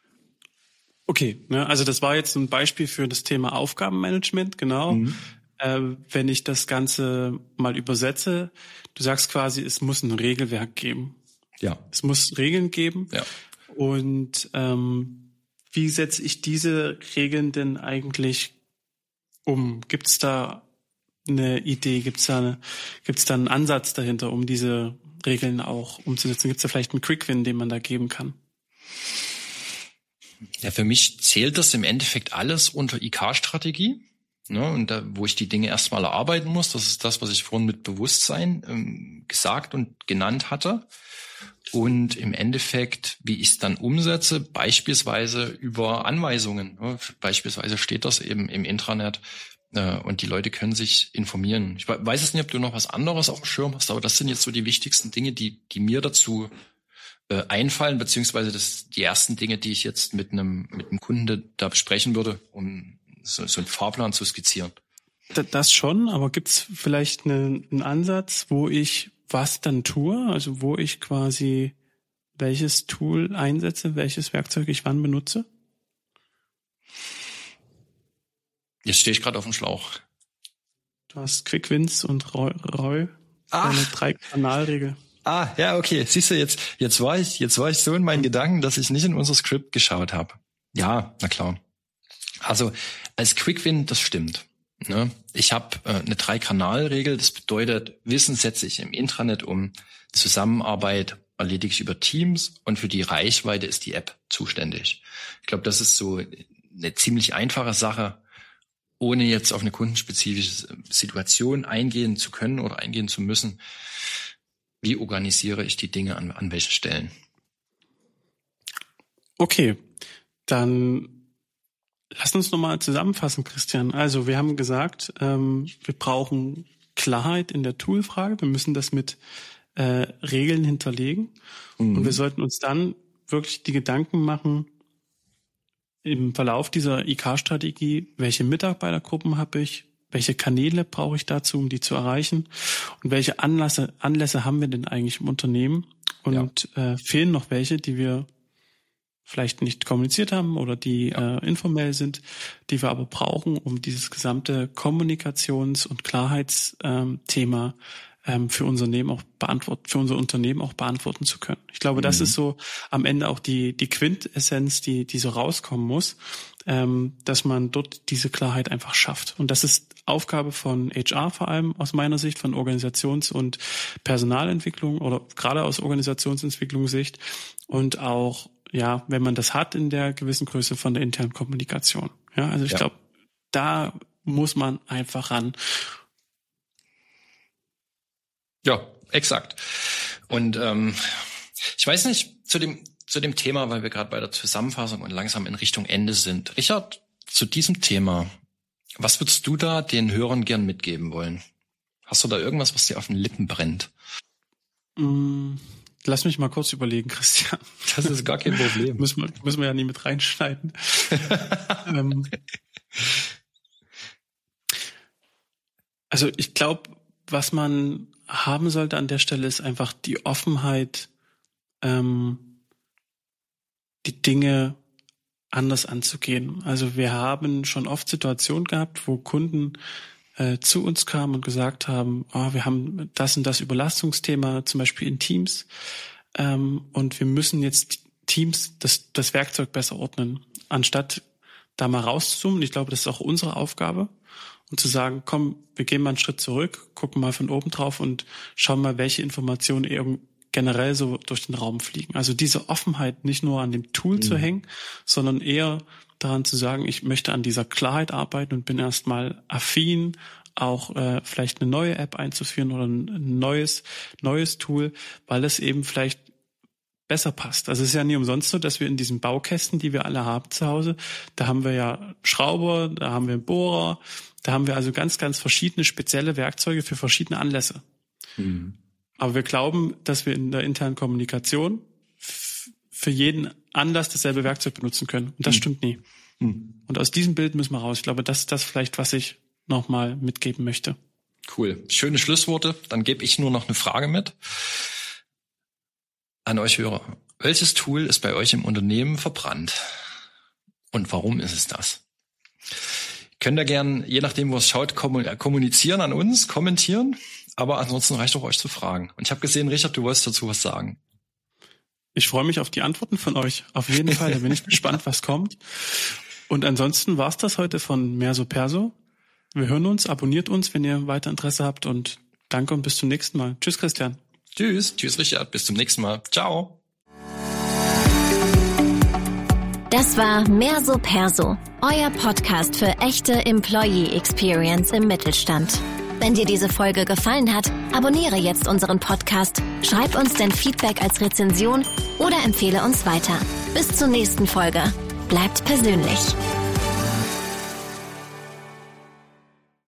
B: Okay, ne, also das war jetzt ein Beispiel für das Thema Aufgabenmanagement, genau. Mhm. Äh, wenn ich das Ganze mal übersetze, du sagst quasi, es muss ein Regelwerk geben.
A: Ja.
B: Es muss Regeln geben.
A: Ja.
B: Und ähm, wie setze ich diese Regeln denn eigentlich um? Gibt es da eine Idee? Gibt es da, eine, gibt's da einen Ansatz dahinter, um diese Regeln auch umzusetzen? Gibt es da vielleicht einen Quick-Win, den man da geben kann?
A: Ja, für mich zählt das im Endeffekt alles unter I K-Strategie. Ne? Und da, wo ich die Dinge erstmal erarbeiten muss, das ist das, was ich vorhin mit Bewusstsein ähm, gesagt und genannt hatte. Und im Endeffekt, wie ich es dann umsetze, beispielsweise über Anweisungen. Ne? Beispielsweise steht das eben im Intranet äh, und die Leute können sich informieren. Ich weiß es nicht, ob du noch was anderes auf dem Schirm hast, aber das sind jetzt so die wichtigsten Dinge, die die mir dazu äh, einfallen, beziehungsweise das die ersten Dinge, die ich jetzt mit einem mit einem Kunden da besprechen würde, um so, so einen Fahrplan zu skizzieren.
B: Das schon, aber gibt's vielleicht einen, einen Ansatz, wo ich was dann tue, also wo ich quasi welches Tool einsetze, welches Werkzeug ich wann benutze?
A: Jetzt stehe ich gerade auf dem Schlauch.
B: Du hast Quick Wins und Roy, Roy
A: Ach.
B: eine Drei-Kanal-Regel.
A: Ah, ja, okay. Siehst du, jetzt, jetzt war ich, jetzt war ich so in meinen Gedanken, dass ich nicht in unser Skript geschaut habe. Ja, na klar. Also, als Quick Win, das stimmt. Ne? Ich habe äh, eine Drei-Kanal-Regel, das bedeutet, Wissen setze ich im Intranet um, Zusammenarbeit erledige ich über Teams und für die Reichweite ist die App zuständig. Ich glaube, das ist so eine ziemlich einfache Sache, ohne jetzt auf eine kundenspezifische Situation eingehen zu können oder eingehen zu müssen. Wie organisiere ich die Dinge an, an welchen Stellen?
B: Okay, dann lass uns nochmal zusammenfassen, Christian. Also wir haben gesagt, ähm, wir brauchen Klarheit in der Toolfrage. Wir müssen das mit äh, Regeln hinterlegen. Mhm. Und wir sollten uns dann wirklich die Gedanken machen, im Verlauf dieser I K-Strategie, welche Mitarbeitergruppen habe ich, welche Kanäle brauche ich dazu, um die zu erreichen und welche Anlässe, Anlässe haben wir denn eigentlich im Unternehmen und ja. äh, fehlen noch welche, die wir vielleicht nicht kommuniziert haben oder die ja. äh, informell sind, die wir aber brauchen, um dieses gesamte Kommunikations- und Klarheitsthema ähm, für Unternehmen auch beantworten, für unser Unternehmen auch beantworten zu können. Ich glaube, mhm. das ist so am Ende auch die die Quintessenz, die die so rauskommen muss, ähm, dass man dort diese Klarheit einfach schafft. Und das ist Aufgabe von H R vor allem aus meiner Sicht, von Organisations- und Personalentwicklung oder gerade aus Organisationsentwicklungssicht und auch ja, wenn man das hat in der gewissen Größe von der internen Kommunikation. Ja, also ich ja. glaube, da muss man einfach ran.
A: Ja, exakt. Und ähm, ich weiß nicht, zu dem zu dem Thema, weil wir gerade bei der Zusammenfassung und langsam in Richtung Ende sind. Richard, zu diesem Thema, was würdest du da den Hörern gern mitgeben wollen? Hast du da irgendwas, was dir auf den Lippen brennt?
B: Mm. Lass mich mal kurz überlegen, Christian.
A: Das ist gar kein Problem.
B: müssen, wir, müssen wir ja nie mit reinschneiden. ähm, also ich glaube, was man haben sollte an der Stelle ist einfach die Offenheit, ähm, die Dinge anders anzugehen. Also wir haben schon oft Situationen gehabt, wo Kunden äh, zu uns kamen und gesagt haben, oh, wir haben das und das Überlastungsthema, zum Beispiel in Teams, ähm, und wir müssen jetzt Teams das, das Werkzeug besser ordnen, anstatt da mal rauszuzoomen. Ich glaube, das ist auch unsere Aufgabe, und zu sagen, komm, wir gehen mal einen Schritt zurück, gucken mal von oben drauf und schauen mal, welche Informationen eben generell so durch den Raum fliegen. Also diese Offenheit nicht nur an dem Tool mhm. zu hängen, sondern eher daran zu sagen, ich möchte an dieser Klarheit arbeiten und bin erstmal affin, auch äh, vielleicht eine neue App einzuführen oder ein neues neues Tool, weil es eben vielleicht besser passt. Also es ist ja nie umsonst so, dass wir in diesen Baukästen, die wir alle haben zu Hause, da haben wir ja Schrauber, da haben wir einen Bohrer, da haben wir also ganz, ganz verschiedene spezielle Werkzeuge für verschiedene Anlässe. Mhm. Aber wir glauben, dass wir in der internen Kommunikation f- für jeden Anlass dasselbe Werkzeug benutzen können. Und das mhm. stimmt nie. Mhm. Und aus diesem Bild müssen wir raus. Ich glaube, das ist das vielleicht, was ich nochmal mitgeben möchte.
A: Cool. Schöne Schlussworte. Dann gebe ich nur noch eine Frage mit an euch Hörer. Welches Tool ist bei euch im Unternehmen verbrannt? Und warum ist es das? Könnt ihr gern, je nachdem, wo es schaut, kommunizieren an uns, kommentieren. Aber ansonsten reicht auch euch zu fragen. Und ich habe gesehen, Richard, du wolltest dazu was sagen.
B: Ich freue mich auf die Antworten von euch. Auf jeden Fall, da bin ich gespannt, was kommt. Und ansonsten war's das heute von Merso Perso. Wir hören uns, abonniert uns, wenn ihr weiter Interesse habt. Und danke und bis zum nächsten Mal. Tschüss, Christian.
A: Tschüss. Tschüss, Richard. Bis zum nächsten Mal. Ciao.
C: Das war Mehr so Perso, euer Podcast für echte Employee Experience im Mittelstand. Wenn dir diese Folge gefallen hat, abonniere jetzt unseren Podcast, schreib uns dein Feedback als Rezension oder empfehle uns weiter. Bis zur nächsten Folge. Bleibt persönlich.